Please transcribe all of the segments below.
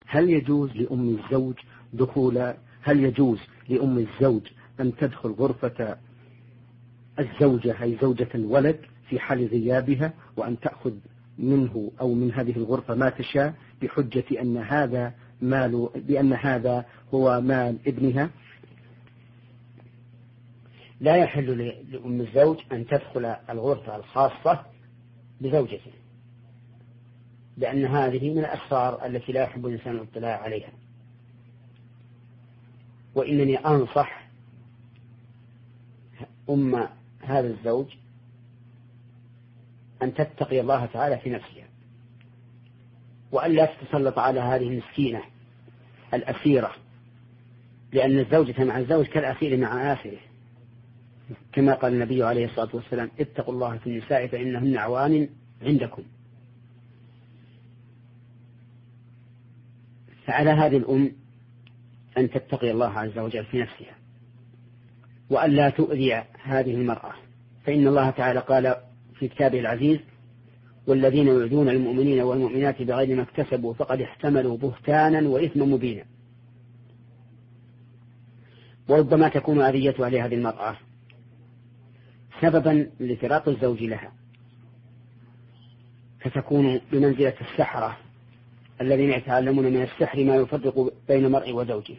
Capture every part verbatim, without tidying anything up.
هل يجوز لأم الزوج دخول هل يجوز لأم الزوج أن تدخل غرفة الزوجة أي زوجة الولد في حال غيابها وأن تأخذ منه أو من هذه الغرفة ما تشاء بحجة أن هذا مال بأن هذا هو مال ابنها؟ لا يحل لأم الزوج أن تدخل الغرفة الخاصة بزوجته، لأن هذه من الأسرار التي لا يحب الإنسان الاطلاع عليها. وإنني أنصح أم هذا الزوج أن تتقي الله تعالى في نفسها، وأن لا تتسلط على هذه المسكينة الأسيرة، لأن الزوجة مع الزوج كالأسير مع آسره، كما قال النبي عليه الصلاة والسلام: اتقوا الله في النساء فإنهن عوان عندكم. فعلى هذه الأم أن تتقي الله عز وجل في نفسها، وأن لا تؤذي هذه المرأة، فإن الله تعالى قال في كتابه العزيز: والذين يؤذون المؤمنين والمؤمنات بغير ما اكتسبوا فقد احتملوا بهتانا وإثما مبينا. وربما تكون أذيتها لهذه المرأة سببا لفراق الزوج لها، فتكون بمنزلة السحرة الذين يتعلمون من السحر ما يفرق بين المرء وزوجه.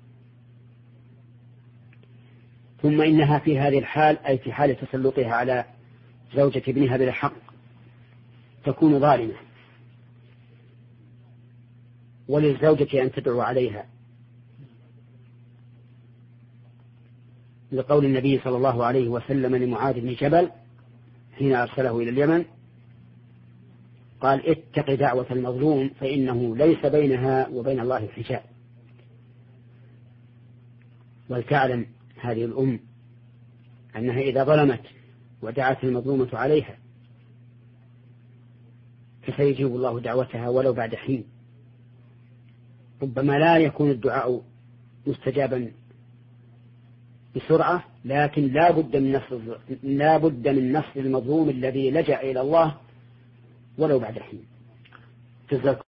ثم إنها في هذه الحال، أي في حال تسلطها على زوجة ابنها بلا حق، تكون ظالمة، وللزوجة أن تدعو عليها، لقول النبي صلى الله عليه وسلم لمعاذ بن جبل حين أرسله إلى اليمن: قال: اتق دعوة المظلوم فإنه ليس بينها وبين الله حجاب. ولتعلم هذه الأم أنها إذا ظلمت ودعت المظلومة عليها فسيجيب الله دعوتها ولو بعد حين. ربما لا يكون الدعاء مستجابا بسرعة، لكن لا بد من نصر لا بد من نصر المظلوم الذي لجأ إلى الله ولو بعد حين. جزاكم